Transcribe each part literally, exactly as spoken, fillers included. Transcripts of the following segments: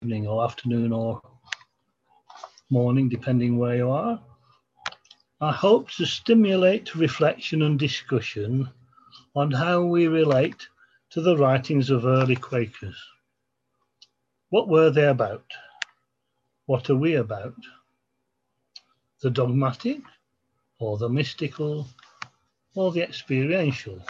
evening or afternoon or morning, depending where you are. I hope to stimulate reflection and discussion on how we relate to the writings of early Quakers. What were they about? What are we about? The dogmatic, or the mystical, or the experiential?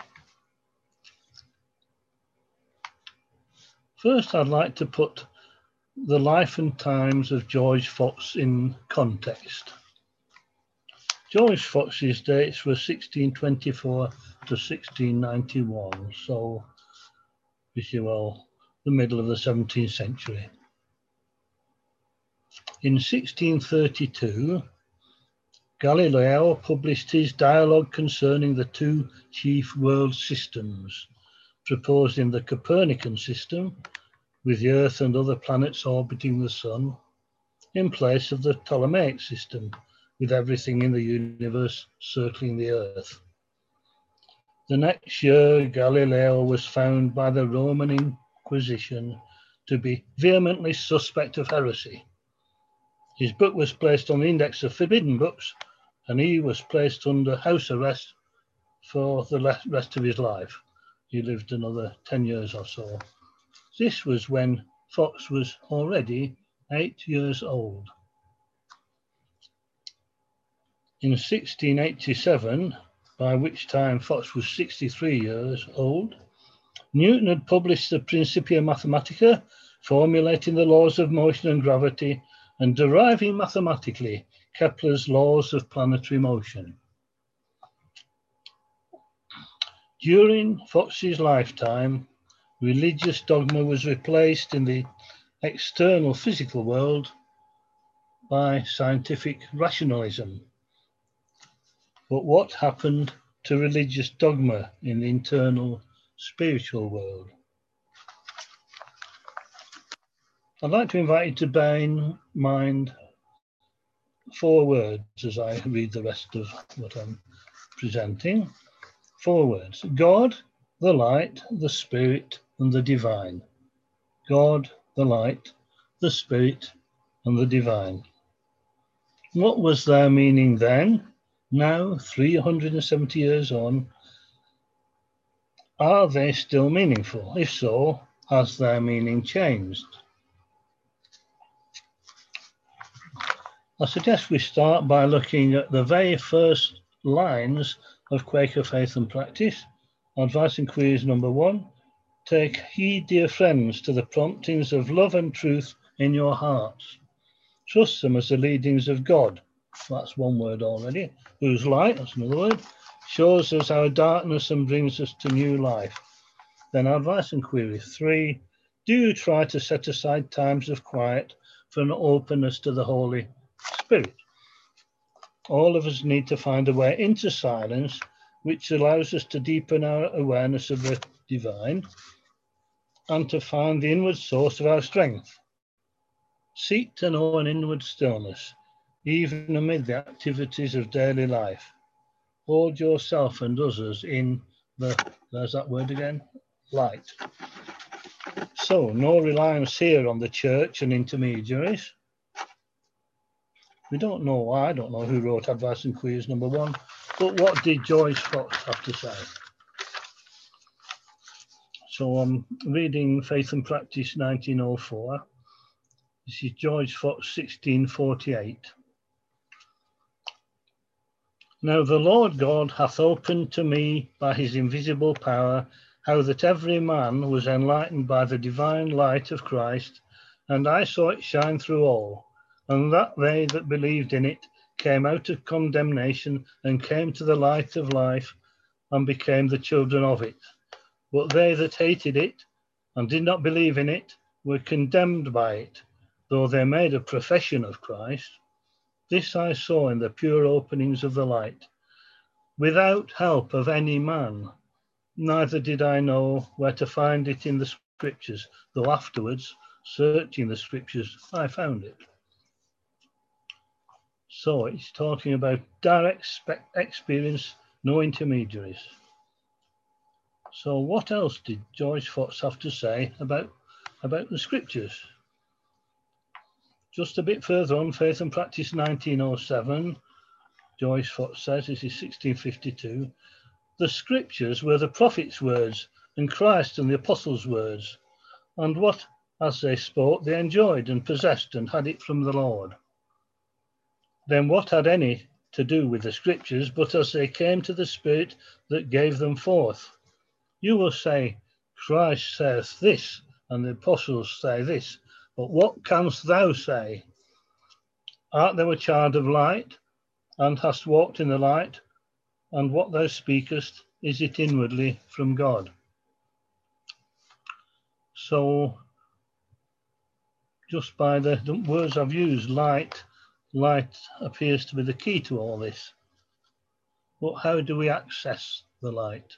First, I'd like to put the life and times of George Fox in context. George Fox's dates were sixteen twenty-four to sixteen ninety-one, so pretty well the middle of the seventeenth century. In sixteen thirty-two, Galileo published his dialogue concerning the two chief world systems, proposed in the Copernican system, with the Earth and other planets orbiting the Sun, in place of the Ptolemaic system, with everything in the universe circling the Earth. The next year, Galileo was found by the Roman Inquisition to be vehemently suspect of heresy. His book was placed on the index of forbidden books, and he was placed under house arrest for the rest of his life. He lived another ten years or so. This was when Fox was already eight years old. In sixteen eighty-seven, by which time Fox was sixty-three years old, Newton had published the Principia Mathematica, formulating the laws of motion and gravity and deriving mathematically Kepler's laws of planetary motion. During Fox's lifetime, religious dogma was replaced in the external physical world by scientific rationalism. But what happened to religious dogma in the internal spiritual world? I'd like to invite you to bear in mind four words as I read the rest of what I'm presenting. Four words: God, the light, the spirit, and the divine. God, the light, the spirit, and the divine. What was their meaning then? Now, three hundred seventy years on, are they still meaningful? If so, has their meaning changed? I suggest we start by looking at the very first lines of Quaker Faith and Practice. Advice and Queries number one: take heed, dear friends, to the promptings of love and truth in your hearts. Trust them as the leadings of God. That's one word already. Whose light, that's another word, shows us our darkness and brings us to new life. Then advice and query three: do try to set aside times of quiet for an openness to the Holy Spirit. All of us need to find a way into silence which allows us to deepen our awareness of the divine and to find the inward source of our strength. Seek to know an inward stillness, even amid the activities of daily life. Hold yourself and others in the, there's that word again, light. So, no reliance here on the church and intermediaries. We don't know why, I don't know who wrote Advice and Queries number one, but what did George Fox have to say? So I'm reading Faith and Practice nineteen oh four. This is George Fox, sixteen forty-eight. Now the Lord God hath opened to me by his invisible power, how that every man was enlightened by the divine light of Christ, and I saw it shine through all, and that they that believed in it came out of condemnation and came to the light of life and became the children of it. But they that hated it and did not believe in it were condemned by it, though they made a profession of Christ. This I saw in the pure openings of the light, without help of any man, neither did I know where to find it in the scriptures, though afterwards, searching the scriptures, I found it. So it's talking about direct experience, no intermediaries. So what else did George Fox have to say about, about the scriptures? just a bit further on, Faith and Practice nineteen oh seven, Joyce Fox says, this is sixteen fifty-two, the scriptures were the prophet's words and Christ and the apostles' words, and what, as they spoke, they enjoyed and possessed and had it from the Lord. Then what had any to do with the scriptures, but as they came to the Spirit that gave them forth? You will say, Christ saith this, and the apostles say this, but what canst thou say? Art thou a child of light, and hast walked in the light, and what thou speakest, is it inwardly from God? So, just by the, the words I've used, light, light appears to be the key to all this. But how do we access the light?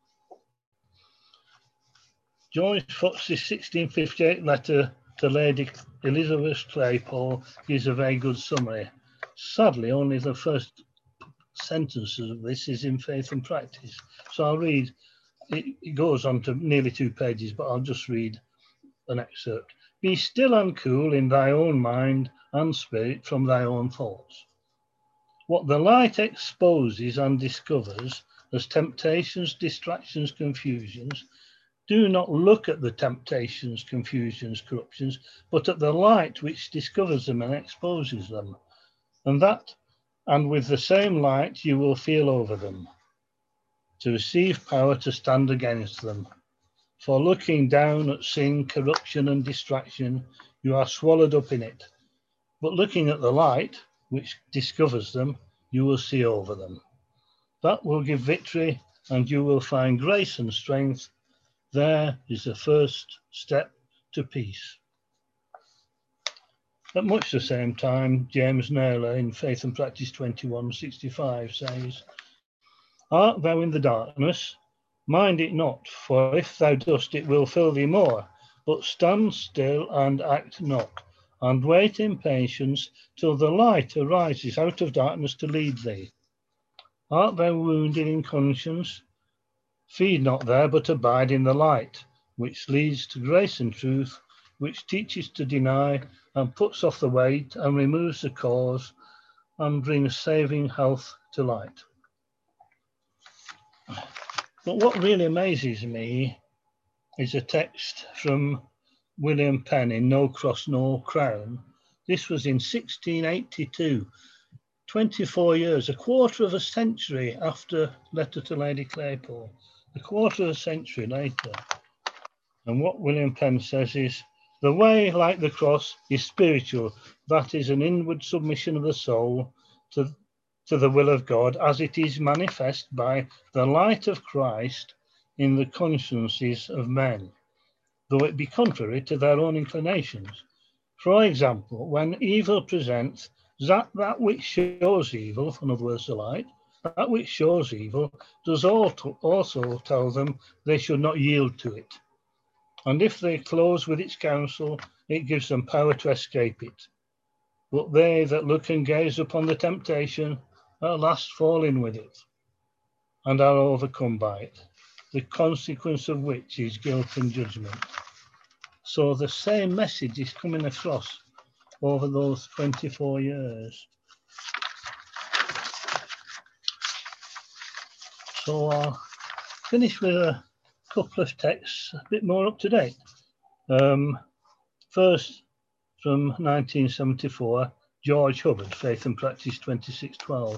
Joyce Fox's sixteen fifty-eight letter to Lady Elizabeth Claypole gives a very good summary. Sadly, only the first sentences of this is in Faith and Practice. So I'll read, it, it goes on to nearly two pages, but I'll just read an excerpt. Be still and cool in thy own mind and spirit from thy own thoughts. What the light exposes and discovers as temptations, distractions, confusions, do not look at the temptations, confusions, corruptions, but at the light which discovers them and exposes them. And that, and with the same light you will feel over them, to receive power to stand against them. For looking down at sin, corruption, and distraction, you are swallowed up in it. But looking at the light, which discovers them, you will see over them. That will give victory, and you will find grace and strength. There is the first step to peace. At much the same time, James Naylor in Faith and Practice twenty-one sixty-five says, Art thou in the darkness? Mind it not, for if thou dost, it will fill thee more. But stand still and act not, and wait in patience till the light arises out of darkness to lead thee. Art thou wounded in conscience? Feed not there, but abide in the light, which leads to grace and truth, which teaches to deny and puts off the weight and removes the cause and brings saving health to light. But what really amazes me is a text from William Penn in No Cross, No Crown. This was in sixteen eighty-two, twenty-four years, a quarter of a century after Letter to Lady Claypole, a quarter of a century later. And what William Penn says is, the way, like the cross, is spiritual. That is an inward submission of the soul to, to the will of God, as it is manifest by the light of Christ in the consciences of men, though it be contrary to their own inclinations. For example, when evil presents, that, that which shows evil, in other words, the light, that which shows evil, does also tell them they should not yield to it. And if they close with its counsel, it gives them power to escape it. But they that look and gaze upon the temptation at last fall in with it, and are overcome by it, the consequence of which is guilt and judgment. So the same message is coming across over those twenty-four years. So I'll finish with a couple of texts a bit more up to date. Um, first, from nineteen seventy-four, George Hubbard, Faith and Practice twenty-six twelve.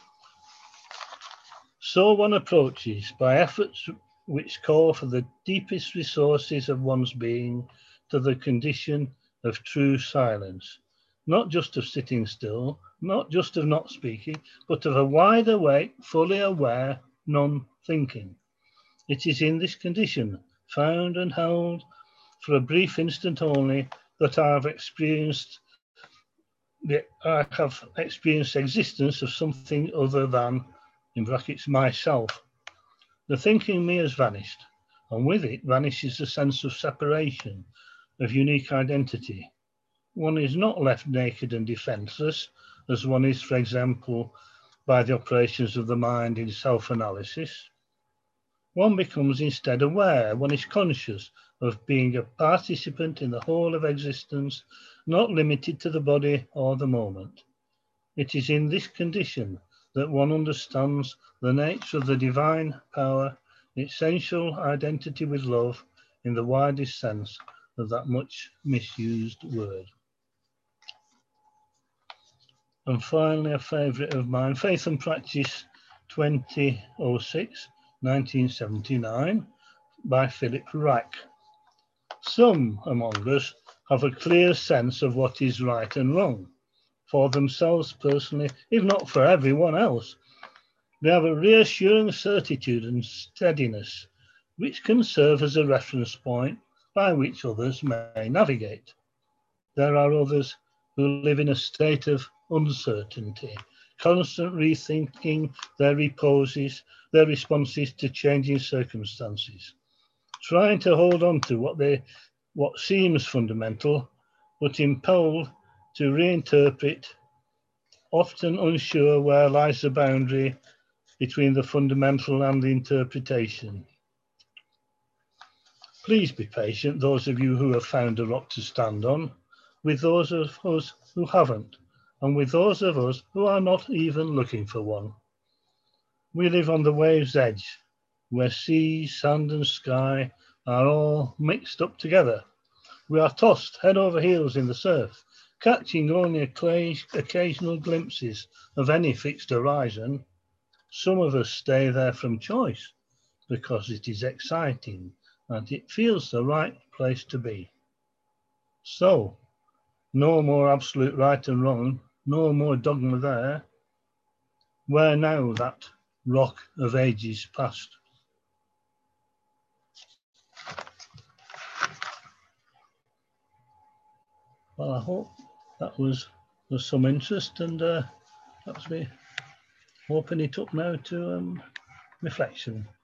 So one approaches by efforts which call for the deepest resources of one's being to the condition of true silence, not just of sitting still, not just of not speaking, but of a wide awake, fully aware, non-thinking. It is in this condition, found and held for a brief instant only, that I have experienced the, I have experienced existence of something other than, in brackets, myself. The thinking me has vanished, and with it vanishes the sense of separation, of unique identity. One is not left naked and defenseless, as one is, for example, by the operations of the mind in self-analysis. One becomes instead aware, one is conscious, of being a participant in the whole of existence, not limited to the body or the moment. It is in this condition that one understands the nature of the divine power, its essential identity with love in the widest sense of that much misused word. And finally, a favourite of mine, Faith and Practice twenty oh six, nineteen seventy-nine, by Philip Rack. Some among us have a clear sense of what is right and wrong, for themselves personally, if not for everyone else. They have a reassuring certitude and steadiness, which can serve as a reference point by which others may navigate. There are others who live in a state of uncertainty, constant rethinking their reposes, their responses to changing circumstances, trying to hold on to what they what seems fundamental, but impelled to reinterpret, often unsure where lies the boundary between the fundamental and the interpretation. Please be patient, those of you who have found a rock to stand on, with those of us who haven't, and with those of us who are not even looking for one. We live on the wave's edge, where sea, sand and sky are all mixed up together. We are tossed head over heels in the surf, catching only occasional glimpses of any fixed horizon. Some of us stay there from choice because it is exciting and it feels the right place to be. So, no more absolute right and wrong, no more dogma there. Where now that rock of ages past? Well, I hope that was of some interest, and uh, that's me opening it up now to um, reflection.